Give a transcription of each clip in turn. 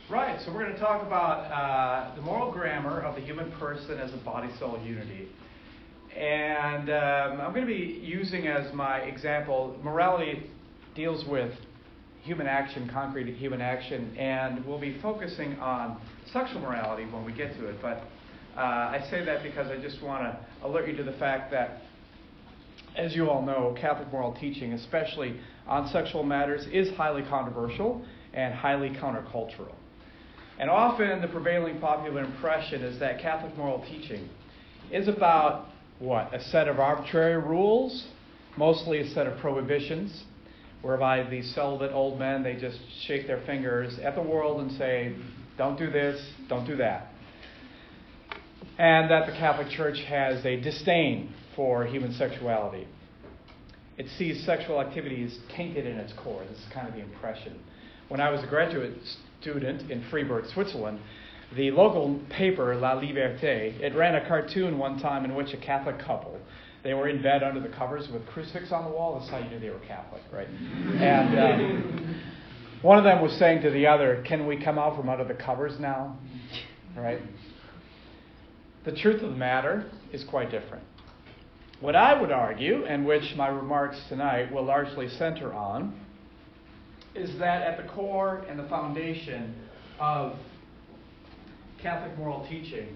Right, so we're going to talk about the moral grammar of the human person as a body-soul unity. And I'm going to be using as my example, morality deals with human action, concrete human action, and we'll be focusing on sexual morality when we get to it. But I say that because I just want to alert you to the fact that, as you all know, Catholic moral teaching, especially on sexual matters, is highly controversial and highly countercultural. And often the prevailing popular impression is that Catholic moral teaching is about, what, a set of arbitrary rules, mostly a set of prohibitions, whereby these celibate old men, they just shake their fingers at the world and say, don't do this, don't do that. And that the Catholic Church has a disdain for human sexuality. It sees sexual activity as tainted in its core. This is kind of the impression. When I was a graduate student in Freiburg, Switzerland, the local paper, La Liberté, it ran a cartoon one time in which a Catholic couple, they were in bed under the covers with crucifix on the wall. That's how you knew they were Catholic, right? And one of them was saying to the other, "Can we come out from under the covers now?" Right? The truth of the matter is quite different. What I would argue, and which my remarks tonight will largely center on, is that at the core and the foundation of Catholic moral teaching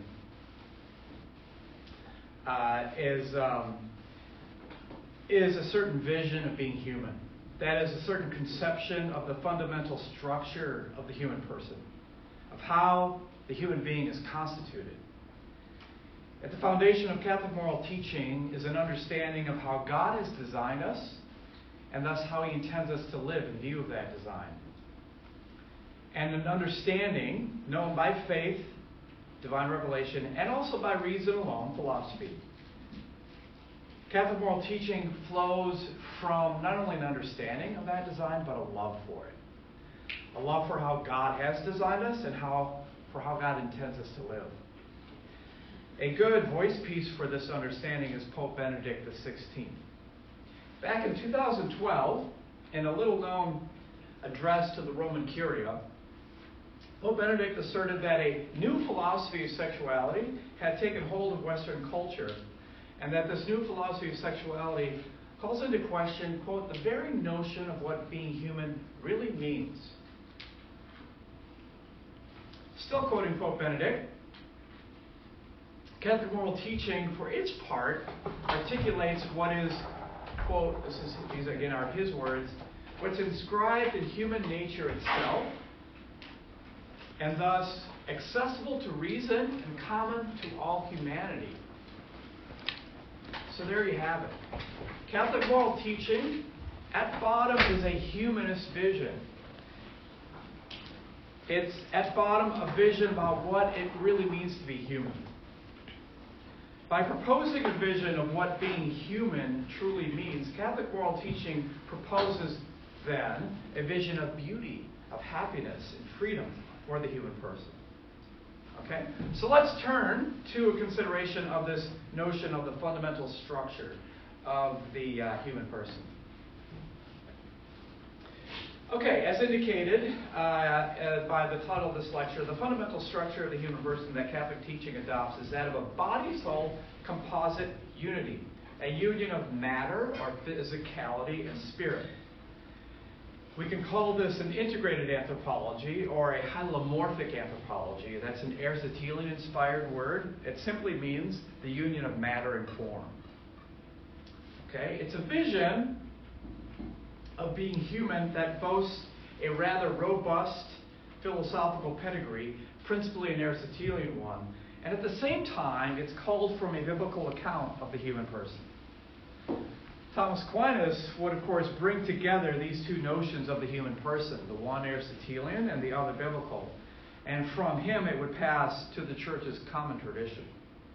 is a certain vision of being human. That is a certain conception of the fundamental structure of the human person, of how the human being is constituted. At the foundation of Catholic moral teaching is an understanding of how God has designed us, and thus how He intends us to live in view of that design. And an understanding known by faith, divine revelation, and also by reason alone, philosophy. Catholic moral teaching flows from not only an understanding of that design, but a love for it. A love for how God has designed us and for how God intends us to live. A good voice piece for this understanding is Pope Benedict XVI. Back in 2012, in a little-known address to the Roman Curia, Pope Benedict asserted that a new philosophy of sexuality had taken hold of Western culture, and that this new philosophy of sexuality calls into question, quote, the very notion of what being human really means. Still quoting Pope Benedict, Catholic moral teaching, for its part, articulates what is, quote, these again are his words, what's inscribed in human nature itself, and thus accessible to reason and common to all humanity. So there you have it. Catholic moral teaching, at bottom, is a humanist vision. It's, at bottom, a vision about what it really means to be human. By proposing a vision of what being human truly means, Catholic moral teaching proposes, then, a vision of beauty, of happiness, and freedom for the human person. Okay? So let's turn to a consideration of this notion of the fundamental structure of the human person. Okay, as indicated by the title of this lecture, the fundamental structure of the human person that Catholic teaching adopts is that of a body-soul composite unity, a union of matter or physicality and spirit. We can call this an integrated anthropology or a hylomorphic anthropology. That's an Aristotelian-inspired word. It simply means the union of matter and form. Okay, it's a vision of being human that boasts a rather robust philosophical pedigree, principally an Aristotelian one, and at the same time, it's culled from a biblical account of the human person. Thomas Aquinas would, of course, bring together these two notions of the human person, the one Aristotelian and the other biblical, and from him it would pass to the Church's common tradition.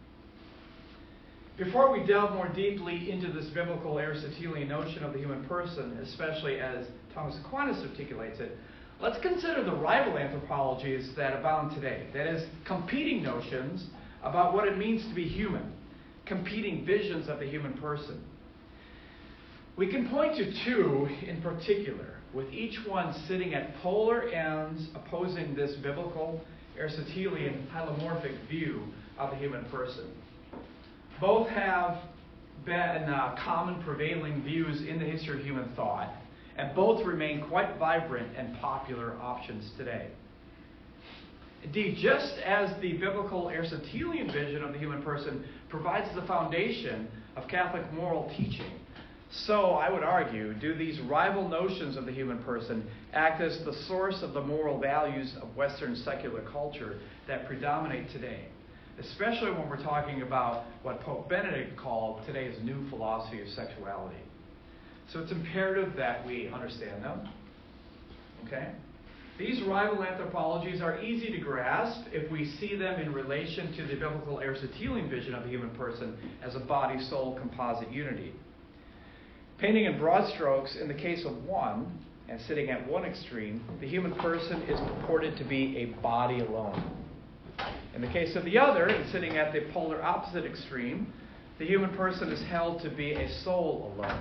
Before we delve more deeply into this biblical Aristotelian notion of the human person, especially as Thomas Aquinas articulates it, let's consider the rival anthropologies that abound today. That is, competing notions about what it means to be human, competing visions of the human person. We can point to two in particular. with each one sitting at polar ends opposing this biblical Aristotelian hylomorphic view of the human person. Both have been common prevailing views in the history of human thought, and both remain quite vibrant and popular options today. Indeed, just as the biblical Aristotelian vision of the human person provides the foundation of Catholic moral teaching, so, I would argue, do these rival notions of the human person act as the source of the moral values of Western secular culture that predominate today, especially when we're talking about what Pope Benedict called today's new philosophy of sexuality. So it's imperative that we understand them. Okay? These rival anthropologies are easy to grasp if we see them in relation to the biblical Aristotelian vision of the human person as a body-soul composite unity. Painting in broad strokes, in the case of one, and sitting at one extreme, the human person is purported to be a body alone. In the case of the other, and sitting at the polar opposite extreme, the human person is held to be a soul alone.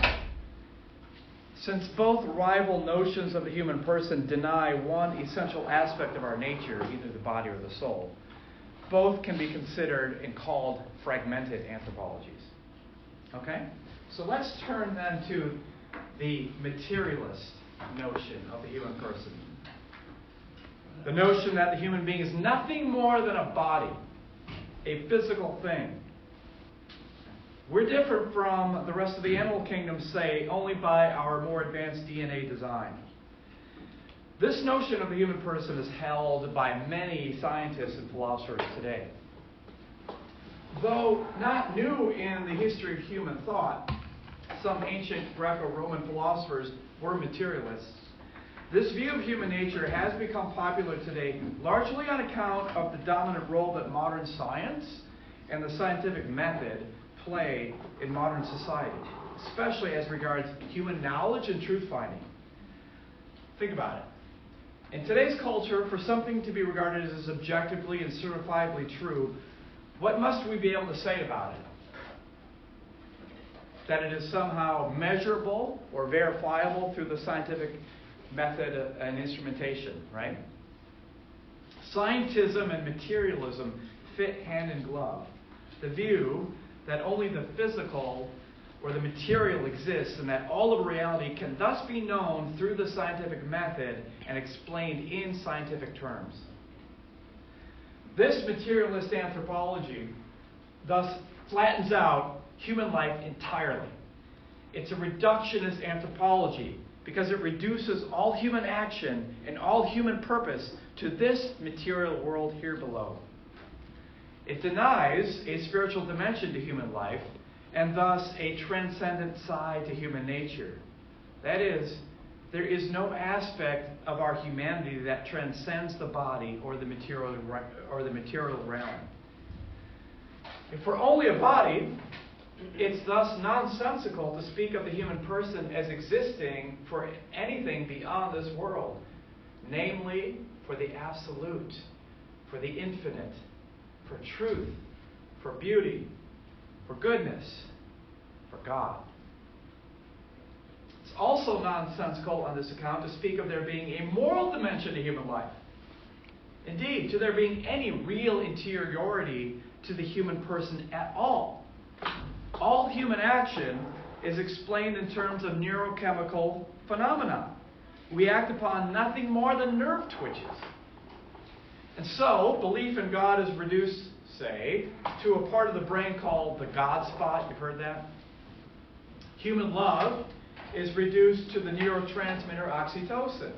Since both rival notions of the human person deny one essential aspect of our nature, either the body or the soul, both can be considered and called fragmented anthropologies. Okay? So let's turn then to the materialist notion of the human person. The notion that the human being is nothing more than a body, a physical thing. We're different from the rest of the animal kingdom, say, only by our more advanced DNA design. This notion of the human person is held by many scientists and philosophers today. Though not new in the history of human thought, some ancient Greco-Roman philosophers were materialists. This view of human nature has become popular today largely on account of the dominant role that modern science and the scientific method play in modern society, especially as regards human knowledge and truth-finding. Think about it. In today's culture, for something to be regarded as objectively and certifiably true, what must we be able to say about it? That it is somehow measurable or verifiable through the scientific method and instrumentation, right? Scientism and materialism fit hand in glove. The view that only the physical or the material exists and that all of reality can thus be known through the scientific method and explained in scientific terms. This materialist anthropology thus flattens out human life entirely. It's a reductionist anthropology because it reduces all human action and all human purpose to this material world here below. It denies a spiritual dimension to human life and thus a transcendent side to human nature. That is, there is no aspect of our humanity that transcends the body or the material realm. If we're only a body, it's thus nonsensical to speak of the human person as existing for anything beyond this world, namely for the absolute, for the infinite, for truth, for beauty, for goodness, for God. It's also nonsensical on this account to speak of there being a moral dimension to human life. Indeed, to there being any real interiority to the human person at all. All human action is explained in terms of neurochemical phenomena. We act upon nothing more than nerve twitches. And so, belief in God is reduced, say, to a part of the brain called the God spot. You've heard that? Human love is reduced to the neurotransmitter oxytocin.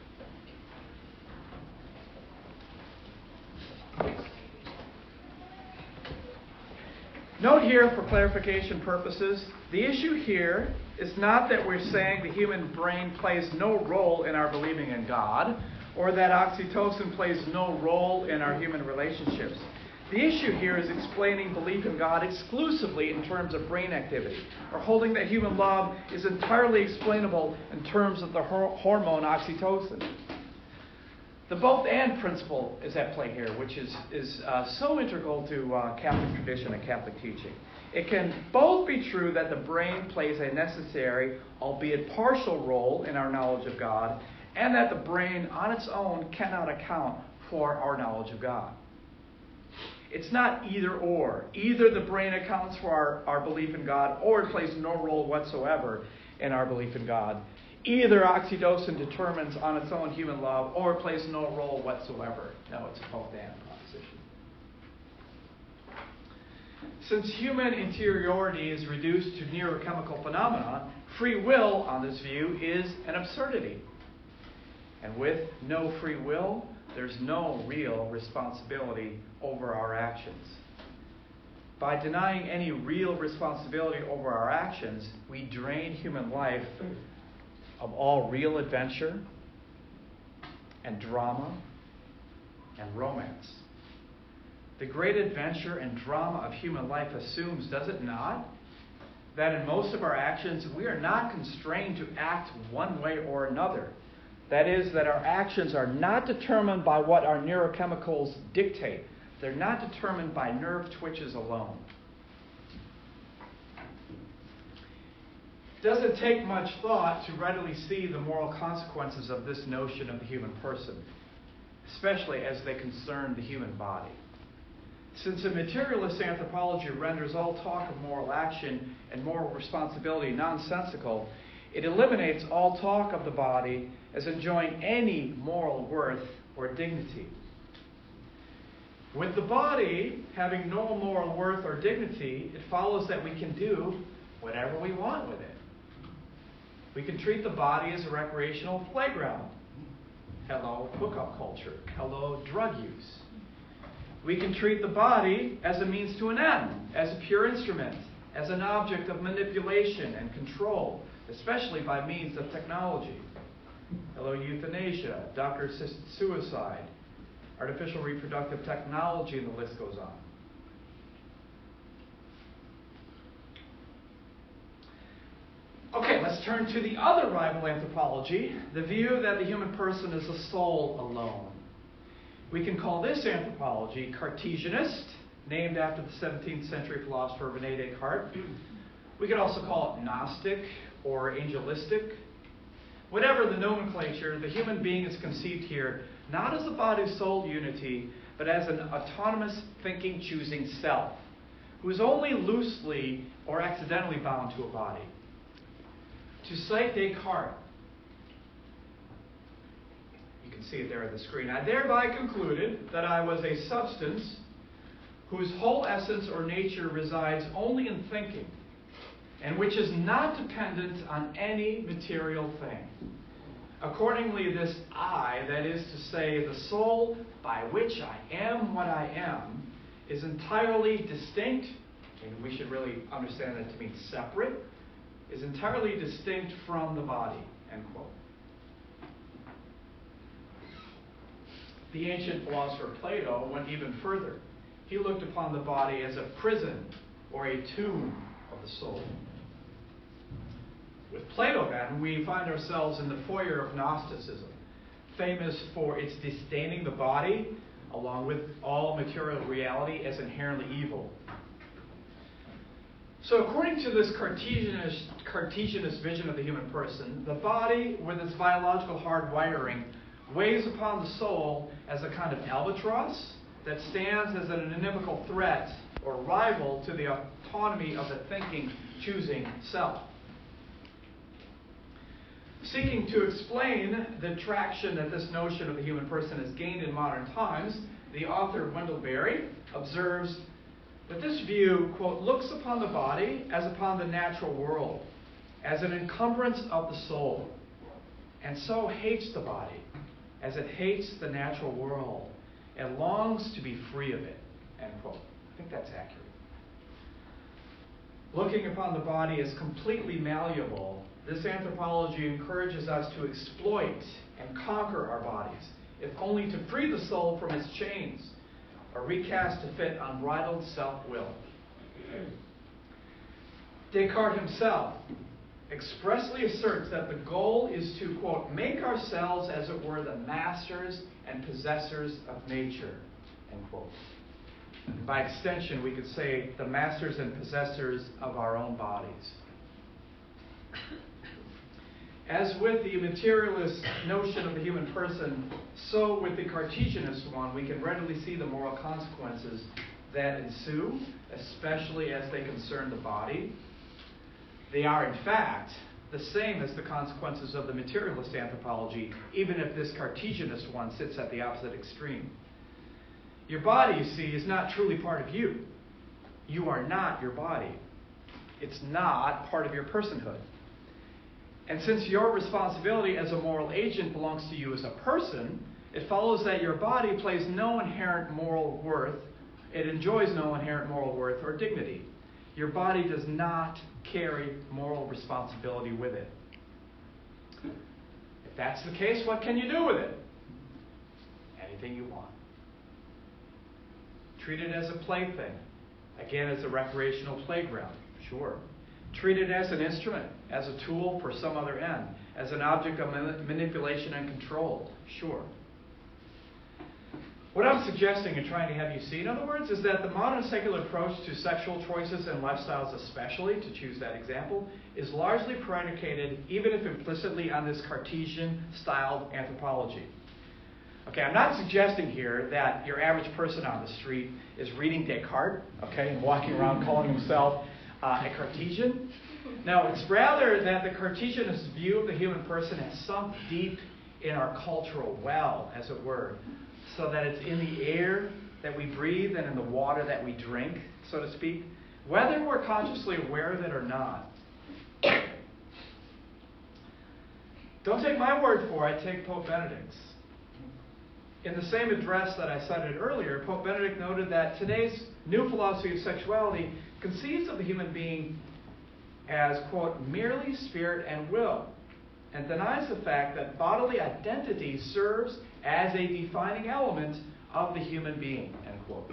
Note here, for clarification purposes, the issue here is not that we're saying the human brain plays no role in our believing in God, or that oxytocin plays no role in our human relationships. The issue here is explaining belief in God exclusively in terms of brain activity, or holding that human love is entirely explainable in terms of the hormone oxytocin. The both-and principle is at play here, which is so integral to Catholic tradition and Catholic teaching. It can both be true that the brain plays a necessary, albeit partial, role in our knowledge of God, and that the brain on its own cannot account for our knowledge of God. It's not either or. Either the brain accounts for our belief in God, or it plays no role whatsoever in our belief in God. Either oxytocin determines on its own human love, or it plays no role whatsoever. No, it's a both-and proposition. Since human interiority is reduced to neurochemical phenomena, free will, on this view, is an absurdity. And with no free will, there's no real responsibility over our actions. By denying any real responsibility over our actions, we drain human life of all real adventure and drama and romance. The great adventure and drama of human life assumes, does it not, that in most of our actions we are not constrained to act one way or another. That is, that our actions are not determined by what our neurochemicals dictate. They're not determined by nerve twitches alone. It doesn't take much thought to readily see the moral consequences of this notion of the human person, especially as they concern the human body. Since a materialist anthropology renders all talk of moral action and moral responsibility nonsensical, it eliminates all talk of the body as enjoying any moral worth or dignity. With the body having no moral worth or dignity, it follows that we can do whatever we want with it. We can treat the body as a recreational playground. Hello, hookup culture. Hello, drug use. We can treat the body as a means to an end, as a pure instrument, as an object of manipulation and control, especially by means of technology. Hello, euthanasia, doctor-assisted suicide, artificial reproductive technology, and the list goes on. Okay, let's turn to the other rival anthropology, the view that the human person is a soul alone. We can call this anthropology Cartesianist, named after the 17th century philosopher René Descartes. We could also call it Gnostic or angelistic. Whatever the nomenclature, the human being is conceived here not as a body-soul unity, but as an autonomous, thinking, choosing self, who is only loosely or accidentally bound to a body. To cite Descartes, you can see it there on the screen, I thereby concluded that I was a substance whose whole essence or nature resides only in thinking, and which is not dependent on any material thing. Accordingly, this I, that is to say, the soul by which I am what I am, is entirely distinct, and we should really understand that to mean separate, is entirely distinct from the body, end quote. The ancient philosopher Plato went even further. He looked upon the body as a prison or a tomb of the soul. With Plato, then, we find ourselves in the foyer of Gnosticism, famous for its disdaining the body, along with all material reality, as inherently evil. So according to this Cartesianist vision of the human person, the body, with its biological hardwiring, weighs upon the soul as a kind of albatross that stands as an inimical threat or rival to the autonomy of the thinking, choosing self. Seeking to explain the traction that this notion of the human person has gained in modern times, the author Wendell Berry observes that this view, quote, looks upon the body as upon the natural world, as an encumbrance of the soul, and so hates the body as it hates the natural world, and longs to be free of it, end quote. I think that's accurate. Looking upon the body as completely malleable, this anthropology encourages us to exploit and conquer our bodies, if only to free the soul from its chains, or recast to fit unbridled self-will. Descartes himself expressly asserts that the goal is to, quote, make ourselves, as it were, the masters and possessors of nature, end quote. By extension, we could say the masters and possessors of our own bodies. As with the materialist notion of the human person, so with the Cartesianist one, we can readily see the moral consequences that ensue, especially as they concern the body. They are, in fact, the same as the consequences of the materialist anthropology, even if this Cartesianist one sits at the opposite extreme. Your body, you see, is not truly part of you. You are not your body. It's not part of your personhood. And since your responsibility as a moral agent belongs to you as a person, it follows that your body plays no inherent moral worth. It enjoys no inherent moral worth or dignity. Your body does not carry moral responsibility with it. If that's the case, what can you do with it? Anything you want. Treat it as a plaything. Again, as a recreational playground. Sure. Treat it as an instrument, as a tool for some other end, as an object of manipulation and control. Sure. What I'm suggesting and trying to have you see, in other words, is that the modern secular approach to sexual choices and lifestyles especially, to choose that example, is largely predicated, even if implicitly, on this Cartesian-styled anthropology. Okay, I'm not suggesting here that your average person on the street is reading Descartes, okay, and walking around calling himself a Cartesian. No, it's rather that the Cartesianist view of the human person has sunk deep in our cultural well, as it were, so that it's in the air that we breathe and in the water that we drink, so to speak, whether we're consciously aware of it or not. Don't take my word for it, take Pope Benedict's. In the same address that I cited earlier, Pope Benedict noted that today's new philosophy of sexuality conceives of the human being as, quote, merely spirit and will, and denies the fact that bodily identity serves as a defining element of the human being, end quote.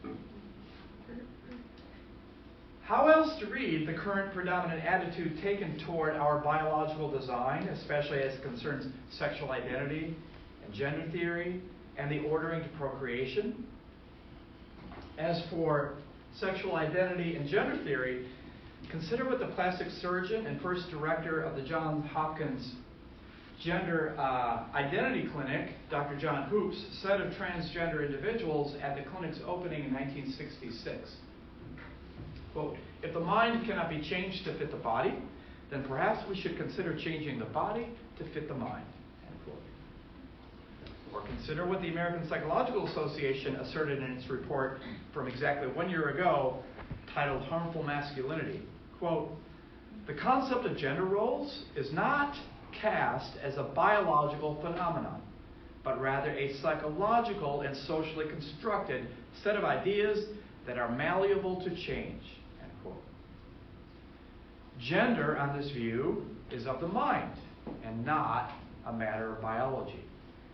How else to read the current predominant attitude taken toward our biological design, especially as it concerns sexual identity and gender theory and the ordering to procreation? As for sexual identity and gender theory, consider what the plastic surgeon and first director of the Johns Hopkins Gender Identity Clinic, Dr. John Hoops, said of transgender individuals at the clinic's opening in 1966. Quote, if the mind cannot be changed to fit the body, then perhaps we should consider changing the body to fit the mind. End quote. Or consider what the American Psychological Association asserted in its report from exactly 1 year ago, titled Harmful Masculinity. Quote, the concept of gender roles is not cast as a biological phenomenon, but rather a psychological and socially constructed set of ideas that are malleable to change. End quote. Gender, on this view, is of the mind and not a matter of biology.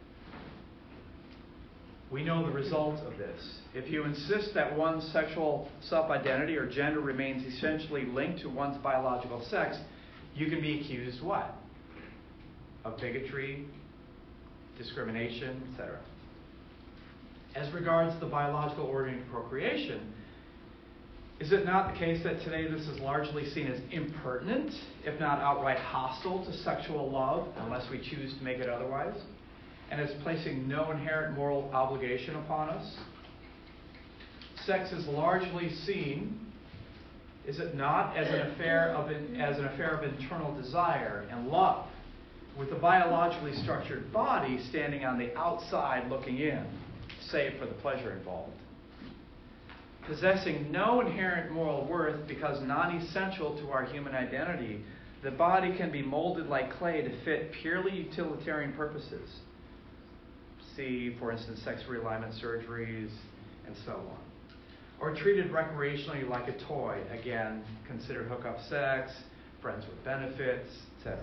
We know the results of this. If you insist that one's sexual self-identity or gender remains essentially linked to one's biological sex, you can be accused what? Of bigotry, discrimination, etc. As regards the biological ordering of procreation, is it not the case that today this is largely seen as impertinent, if not outright hostile to sexual love, unless we choose to make it otherwise, and as placing no inherent moral obligation upon us? Sex is largely seen, is it not, as an affair of internal desire and love, with the biologically structured body standing on the outside looking in, save for the pleasure involved. Possessing no inherent moral worth because non-essential to our human identity, the body can be molded like clay to fit purely utilitarian purposes. See, for instance, sex realignment surgeries and so on. Or treated recreationally like a toy. Again, consider hookup sex, friends with benefits, etc.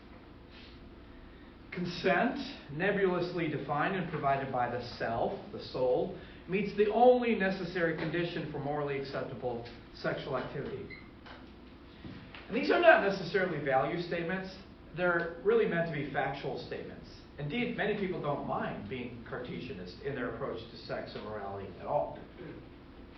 Consent, nebulously defined and provided by the self, the soul, meets the only necessary condition for morally acceptable sexual activity. And these are not necessarily value statements. They're really meant to be factual statements. Indeed, many people don't mind being Cartesianist in their approach to sex and morality at all.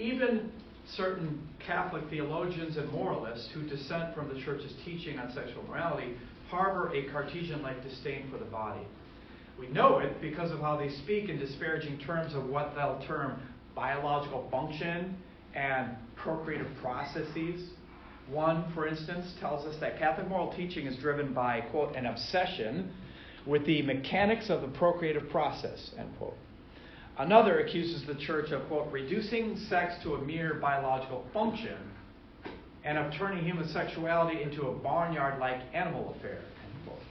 Even certain Catholic theologians and moralists who dissent from the Church's teaching on sexual morality harbor a Cartesian-like disdain for the body. We know it because of how they speak in disparaging terms of what they'll term biological function and procreative processes. One, for instance, tells us that Catholic moral teaching is driven by, quote, an obsession with the mechanics of the procreative process, end quote. Another accuses the Church of, quote, reducing sex to a mere biological function and of turning human sexuality into a barnyard-like animal affair, end quote.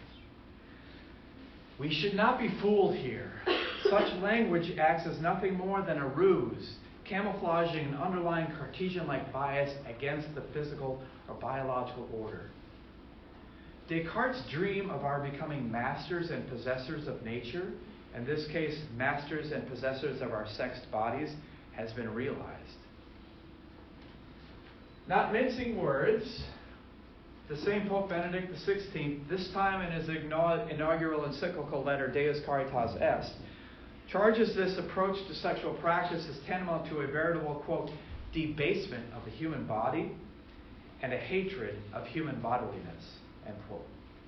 We should not be fooled here. Such language acts as nothing more than a ruse, camouflaging an underlying Cartesian-like bias against the physical or biological order. Descartes' dream of our becoming masters and possessors of nature, in this case, masters and possessors of our sexed bodies, has been realized. Not mincing words, the same Pope Benedict XVI, this time in his inaugural encyclical letter Deus Caritas Est, charges this approach to sexual practice as tantamount to a veritable, quote, debasement of the human body and a hatred of human bodiliness, end quote.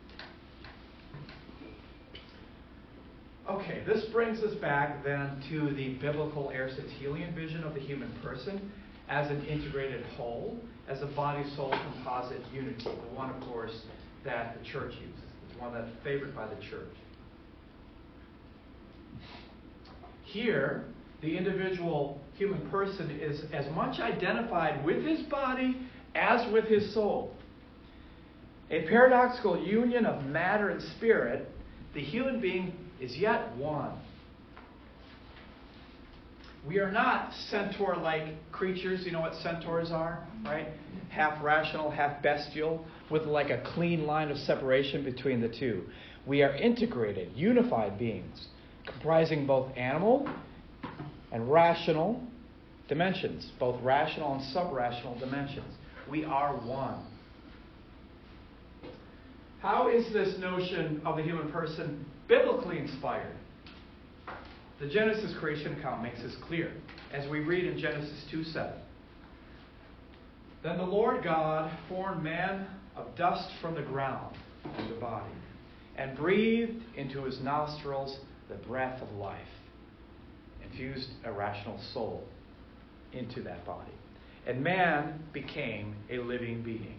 Okay, this brings us back then to the biblical Aristotelian vision of the human person as an integrated whole, as a body-soul composite unity, the one, of course, that the Church uses, the one that's favored by the Church. Here, the individual human person is as much identified with his body as with his soul. A paradoxical union of matter and spirit, the human being is yet one. We are not centaur-like creatures. You know what centaurs are, right? Half rational, half bestial, with like a clean line of separation between the two. We are integrated, unified beings, comprising both animal and rational dimensions, both rational and sub-rational dimensions. We are one. How is this notion of the human person biblically inspired? The Genesis creation account makes this clear, as we read in Genesis 2:7. Then the Lord God formed man of dust from the ground, the body, and breathed into his nostrils the breath of life, infused a rational soul into that body. And man became a living being.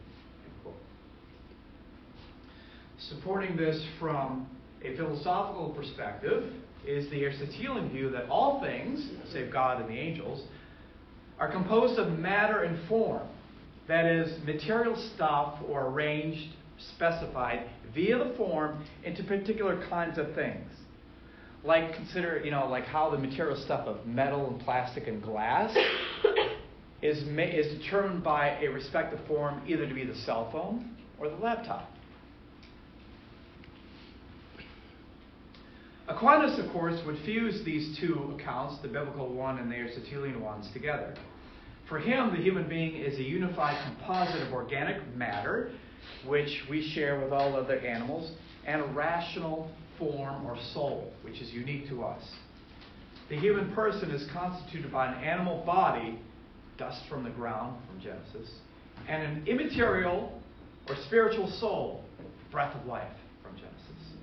Supporting this from a philosophical perspective is the Aristotelian view that all things, save God and the angels, are composed of matter and form. That is, material stuff or arranged, specified via the form into particular kinds of things. Like consider, like how the material stuff of metal and plastic and glass is determined by a respective form, either to be the cell phone or the laptop. Aquinas, of course, would fuse these two accounts, the biblical one and the Aristotelian ones, together. For him, the human being is a unified composite of organic matter, which we share with all other animals, and a rational form or soul, which is unique to us. The human person is constituted by an animal body, dust from the ground, from Genesis, and an immaterial or spiritual soul, breath of life, from Genesis.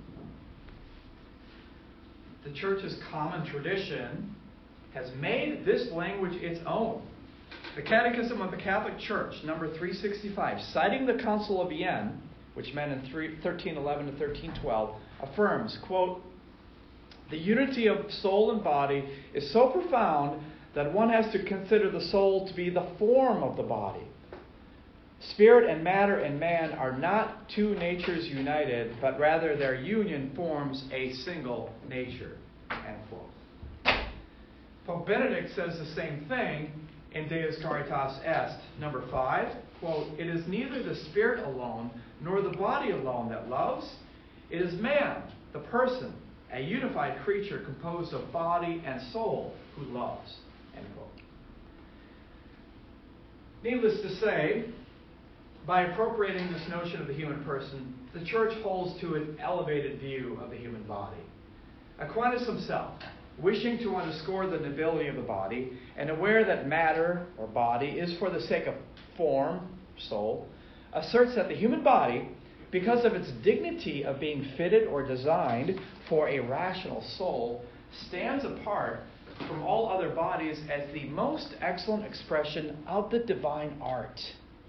The Church's common tradition has made this language its own. The Catechism of the Catholic Church, number 365, citing the Council of Vienne, which met in 1311 to 1312, affirms, quote, the unity of soul and body is so profound that one has to consider the soul to be the form of the body. Spirit and matter in man are not two natures united, but rather their union forms a single nature. End quote. Pope Benedict says the same thing in Deus Caritas Est, number 5. Quote, it is neither the spirit alone nor the body alone that loves. It is man, the person, a unified creature composed of body and soul who loves. End quote. Needless to say, by appropriating this notion of the human person, the Church holds to an elevated view of the human body. Aquinas himself wishing to underscore the nobility of the body, and aware that matter, or body, is for the sake of form, soul, asserts that the human body, because of its dignity of being fitted or designed for a rational soul, stands apart from all other bodies as the most excellent expression of the divine art.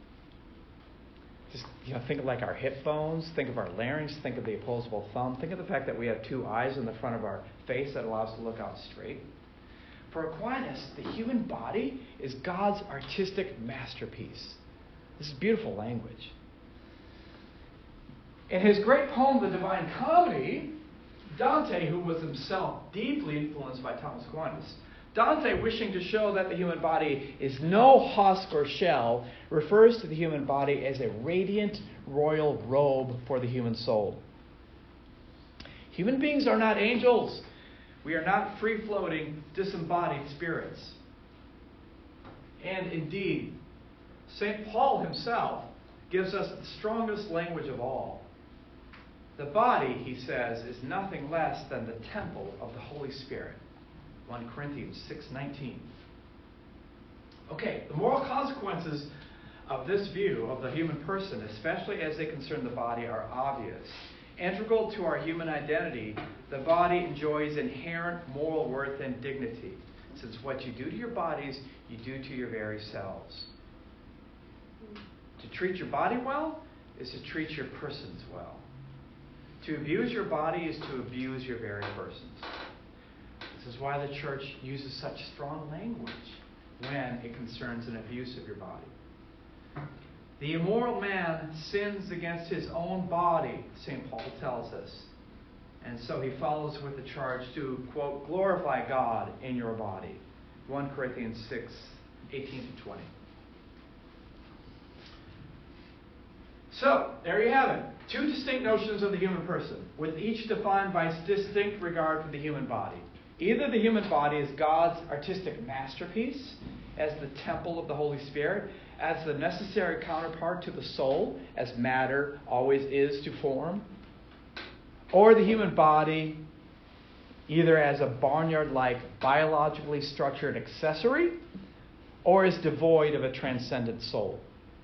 Just think of like our hip bones, think of our larynx, think of the opposable thumb, think of the fact that we have two eyes in the front of our face that allow us to look out straight. For Aquinas, the human body is God's artistic masterpiece. This is beautiful language. In his great poem, The Divine Comedy, Dante, who was himself deeply influenced by Thomas Aquinas, Dante, wishing to show that the human body is no husk or shell, refers to the human body as a radiant royal robe for the human soul. Human beings are not angels. We are not free-floating, disembodied spirits. And indeed, St. Paul himself gives us the strongest language of all. The body, he says, is nothing less than the temple of the Holy Spirit. 1 Corinthians 6:19. Okay, the moral consequences of this view of the human person, especially as they concern the body, are obvious. Integral to our human identity, the body enjoys inherent moral worth and dignity, since what you do to your bodies, you do to your very selves. To treat your body well is to treat your persons well. To abuse your body is to abuse your very persons. This is why the church uses such strong language when it concerns an abuse of your body. The immoral man sins against his own body, St. Paul tells us. And so he follows with the charge to, quote, glorify God in your body. 1 Corinthians 6:18-20. So, there you have it. Two distinct notions of the human person, with each defined by its distinct regard for the human body. Either the human body is God's artistic masterpiece, as the temple of the Holy Spirit, as the necessary counterpart to the soul, as matter always is to form, or the human body either as a barnyard-like biologically structured accessory, or is devoid of a transcendent soul.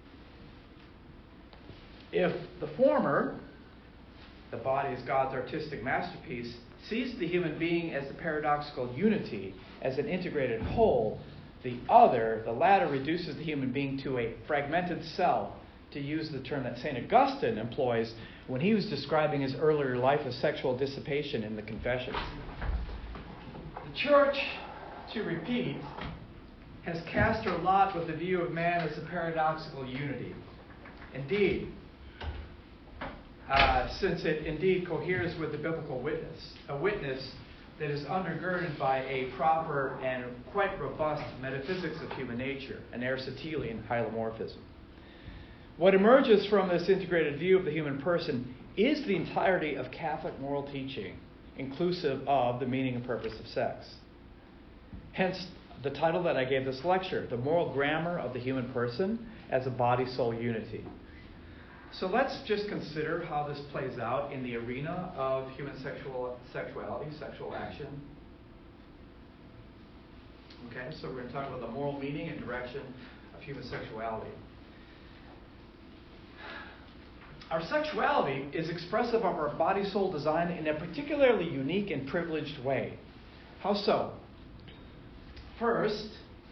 If the former, the body is God's artistic masterpiece, sees the human being as the paradoxical unity, as an integrated whole, the other, the latter, reduces the human being to a fragmented self, to use the term that St. Augustine employs when he was describing his earlier life of sexual dissipation in the Confessions. The Church, to repeat, has cast her lot with the view of man as a paradoxical unity. Indeed, since it indeed coheres with the biblical witness, a witness that is undergirded by a proper and quite robust metaphysics of human nature, an Aristotelian hylomorphism. What emerges from this integrated view of the human person is the entirety of Catholic moral teaching, inclusive of the meaning and purpose of sex. Hence, the title that I gave this lecture, The Moral Grammar of the Human Person as a Body-Soul Unity. So let's just consider how this plays out in the arena of human sexuality, sexual action. Okay, so we're going to talk about the moral meaning and direction of human sexuality. Our sexuality is expressive of our body-soul design in a particularly unique and privileged way. How so? First,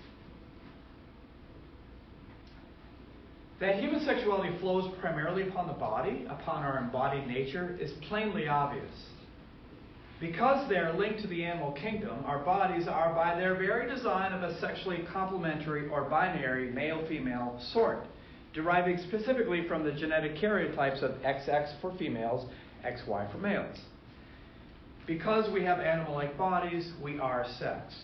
that human sexuality flows primarily upon the body, upon our embodied nature, is plainly obvious. Because they are linked to the animal kingdom, our bodies are by their very design of a sexually complementary or binary male-female sort, deriving specifically from the genetic karyotypes of XX for females, XY for males. Because we have animal-like bodies, we are sexed.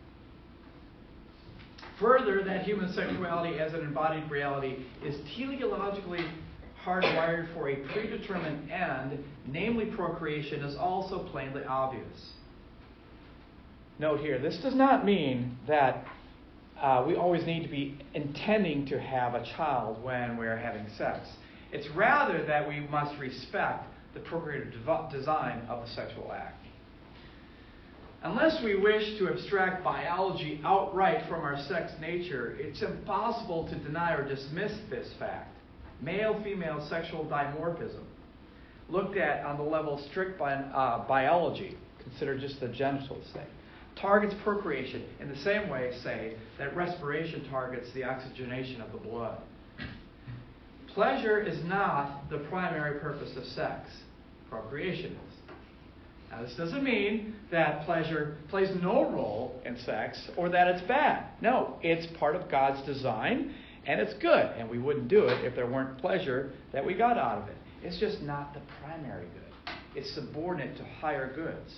Further, that human sexuality as an embodied reality is teleologically hardwired for a predetermined end, namely procreation, is also plainly obvious. Note here, this does not mean that we always need to be intending to have a child when we're having sex. It's rather that we must respect the procreative design of the sexual act. Unless we wish to abstract biology outright from our sex nature, it's impossible to deny or dismiss this fact. Male-female sexual dimorphism, looked at on the level of strict biology, consider just the genitals, say, targets procreation in the same way, say, that respiration targets the oxygenation of the blood. Pleasure is not the primary purpose of sex. Procreation is. Now, this doesn't mean that pleasure plays no role in sex or that it's bad. No, it's part of God's design, and it's good. And we wouldn't do it if there weren't pleasure that we got out of it. It's just not the primary good. It's subordinate to higher goods.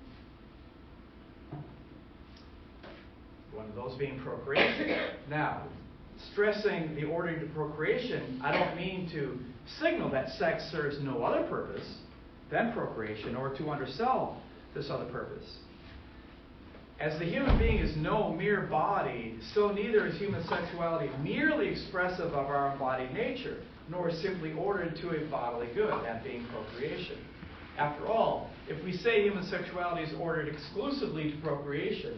One of those being procreation. Now, stressing the ordering to procreation, I don't mean to signal that sex serves no other purpose than procreation or to undersell this other purpose. As the human being is no mere body, so neither is human sexuality merely expressive of our embodied nature, nor simply ordered to a bodily good, that being procreation. After all, if we say human sexuality is ordered exclusively to procreation,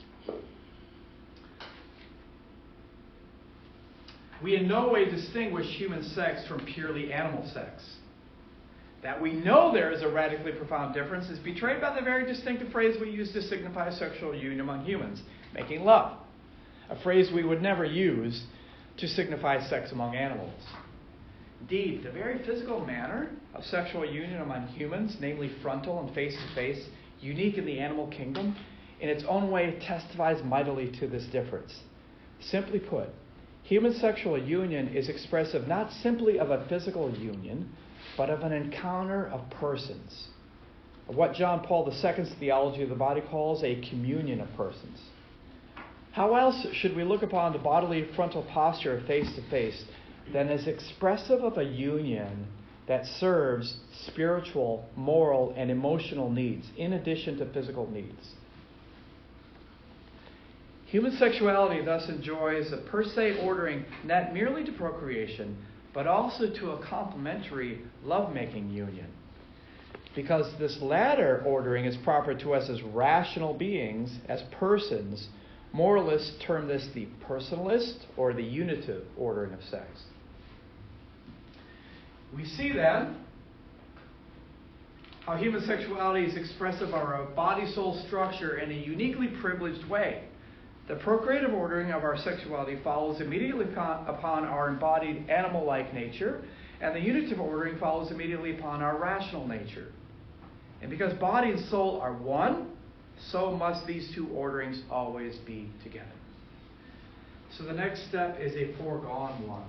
we in no way distinguish human sex from purely animal sex. That we know there is a radically profound difference is betrayed by the very distinctive phrase we use to signify sexual union among humans, making love, a phrase we would never use to signify sex among animals. Indeed, the very physical manner of sexual union among humans, namely frontal and face-to-face, unique in the animal kingdom, in its own way testifies mightily to this difference. Simply put, human sexual union is expressive not simply of a physical union, but of an encounter of persons, of what John Paul II's theology of the body calls a communion of persons. How else should we look upon the bodily frontal posture of face-to-face than as expressive of a union that serves spiritual, moral, and emotional needs, in addition to physical needs? Human sexuality thus enjoys a per se ordering not merely to procreation, but also to a complementary love-making union. Because this latter ordering is proper to us as rational beings, as persons, moralists term this the personalist or the unitive ordering of sex. We see then how human sexuality is expressive of our body-soul structure in a uniquely privileged way. The procreative ordering of our sexuality follows immediately upon our embodied animal-like nature, and the unitive ordering follows immediately upon our rational nature. And because body and soul are one, so must these two orderings always be together. So the next step is a foregone one.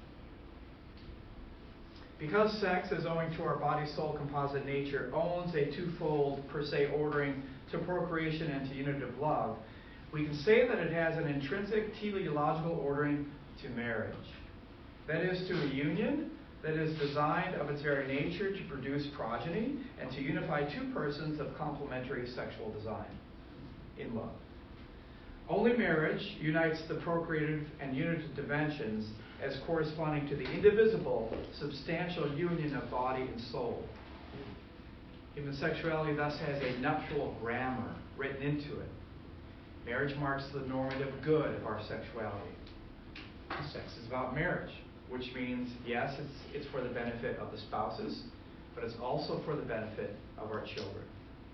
Because sex, as owing to our body-soul composite nature, owns a twofold per se ordering to procreation and to unitive love, we can say that it has an intrinsic teleological ordering to marriage. That is, to a union that is designed of its very nature to produce progeny and to unify two persons of complementary sexual design in love. Only marriage unites the procreative and unitive dimensions as corresponding to the indivisible, substantial union of body and soul. Human sexuality thus has a nuptial grammar written into it. Marriage marks the normative good of our sexuality. Sex is about marriage, which means, yes, it's for the benefit of the spouses, but it's also for the benefit of our children.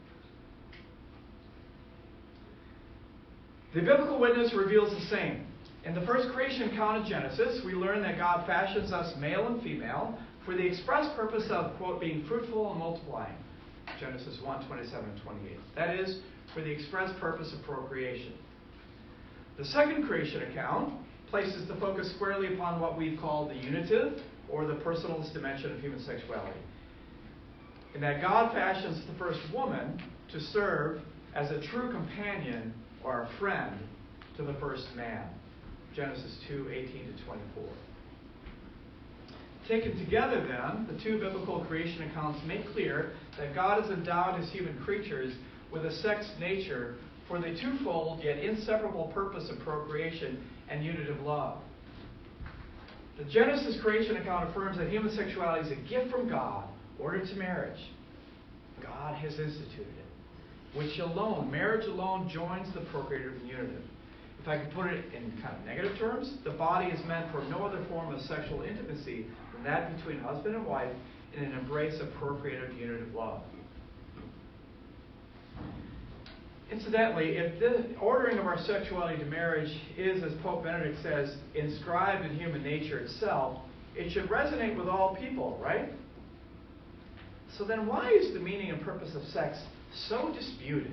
The biblical witness reveals the same. In the first creation account of Genesis, we learn that God fashions us male and female for the express purpose of, quote, being fruitful and multiplying. Genesis 1:27 and 28. That is, for the express purpose of procreation. The second creation account places the focus squarely upon what we call the unitive or the personalist dimension of human sexuality. In that God fashions the first woman to serve as a true companion or a friend to the first man. Genesis 2:18 to 24. Taken together then, the two biblical creation accounts make clear that God has endowed his human creatures with a sex nature for the twofold yet inseparable purpose of procreation and unitive love. The Genesis creation account affirms that human sexuality is a gift from God, ordered to marriage. God has instituted it. which alone, marriage alone, joins the procreative and unitive. If I could put it in kind of negative terms, the body is meant for no other form of sexual intimacy than that between husband and wife in an embrace of procreative unitive love. Incidentally, if the ordering of our sexuality to marriage is, as Pope Benedict says, inscribed in human nature itself, it should resonate with all people, right? So then why is the meaning and purpose of sex so disputed?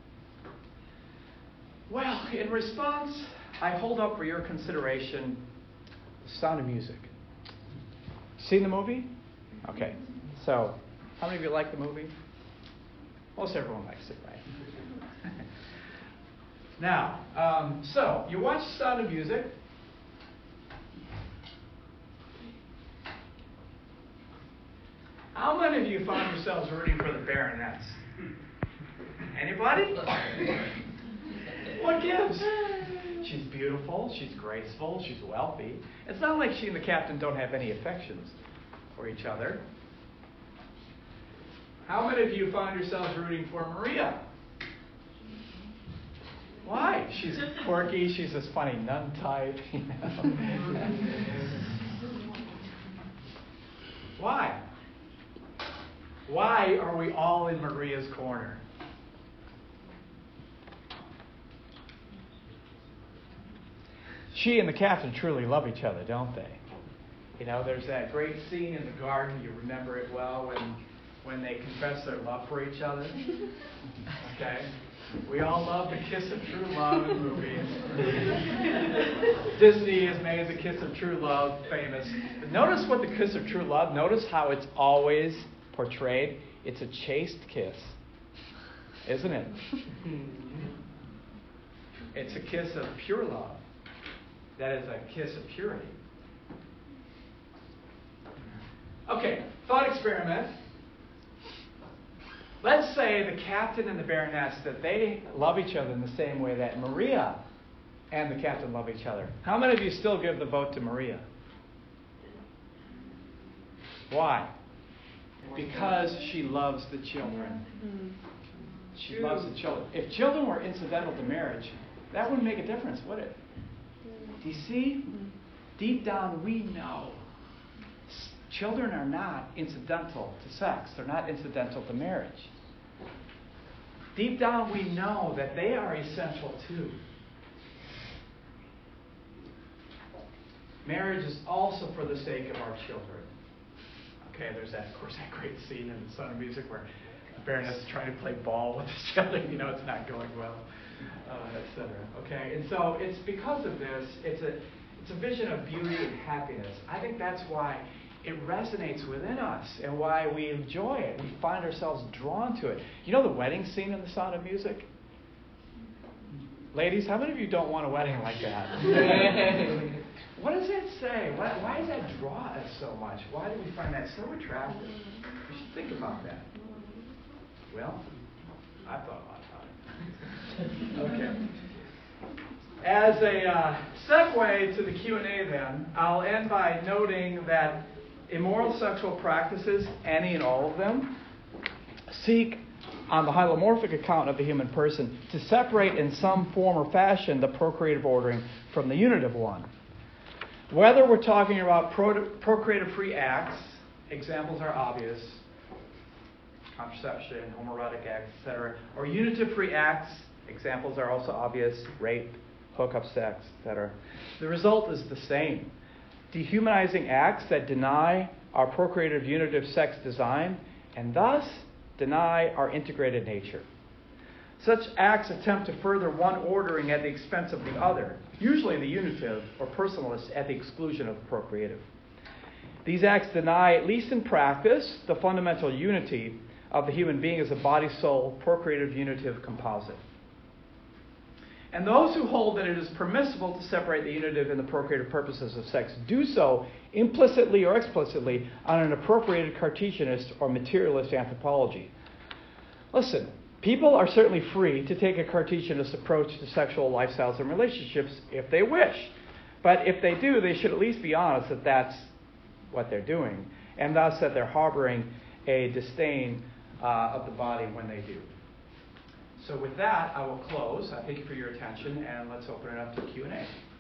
Well, in response, I hold up for your consideration The Sound of Music. Seen the movie? Okay. So, how many of you like the movie? Most everyone likes it, right? Now, so you watch The Sound of Music. How many of you find yourselves rooting for the Baroness? Anybody? What gives? She's beautiful, she's graceful, she's wealthy. It's not like she and the captain don't have any affections for each other. How many of you find yourselves rooting for Maria? Why? She's quirky, she's this funny nun type, you know. Why? Why are we all in Maria's corner? She and the captain truly love each other, don't they? You know, there's that great scene in the garden, you remember it well, when they confess their love for each other. Okay? We all love the kiss of true love in movies. Disney has made the kiss of true love famous. But notice what the kiss of true love, notice how it's always portrayed. It's a chaste kiss, isn't it? It's a kiss of pure love. That is a kiss of purity. Okay, thought experiment. Let's say the captain and the Baroness, that they love each other in the same way that Maria and the captain love each other. How many of you still give the vote to Maria? Why? Because she loves the children. She loves the children. If children were incidental to marriage, that wouldn't make a difference, would it? Do you see? Deep down, we know children are not incidental to sex. They're not incidental to marriage. Deep down, we know that they are essential too. Marriage is also for the sake of our children. Okay, there's that, of course, that great scene in The Sound of Music where the Baroness is trying to play ball with the children. You know, it's not going well, etc. Okay, and so it's because of this. It's a vision of beauty and happiness. I think that's why it resonates within us and why we enjoy it. We find ourselves drawn to it. You know the wedding scene in The Sound of Music? Ladies, how many of you don't want a wedding like that? What does that say? Why does that draw us so much? Why do we find that so attractive? We should think about that. Well, I thought a lot about it. Okay. As a segue to the Q&A then, I'll end by noting that immoral sexual practices, any and all of them, seek, on the hylomorphic account of the human person, to separate in some form or fashion the procreative ordering from the unitive one. Whether we're talking about procreative-free acts, examples are obvious, contraception, homoerotic acts, etc., or unitive-free acts, examples are also obvious, rape, hookup sex, etc. The result is the same. Dehumanizing acts that deny our procreative unitive sex design and thus deny our integrated nature. Such acts attempt to further one ordering at the expense of the other, usually the unitive or personalist at the exclusion of the procreative. These acts deny, at least in practice, the fundamental unity of the human being as a body-soul, procreative, unitive composite. And those who hold that it is permissible to separate the unitive and the procreative purposes of sex do so implicitly or explicitly on an appropriated Cartesianist or materialist anthropology. Listen, people are certainly free to take a Cartesianist approach to sexual lifestyles and relationships if they wish. But if they do, they should at least be honest that that's what they're doing, and thus that they're harboring a disdain of the body when they do. So with that, I will close. Thank you for your attention, and let's open it up to Q&A.